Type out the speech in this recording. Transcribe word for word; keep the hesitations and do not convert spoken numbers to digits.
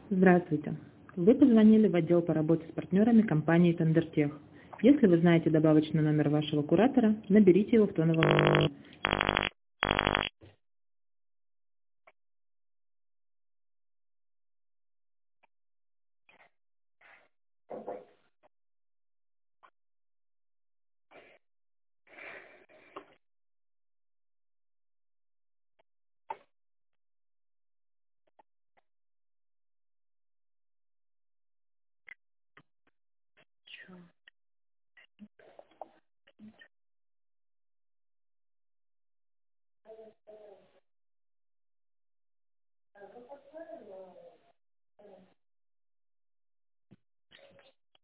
Здравствуйте. Вы позвонили в отдел по работе с партнерами компании Тендертех. Если вы знаете добавочный номер вашего куратора, наберите его в тоновом...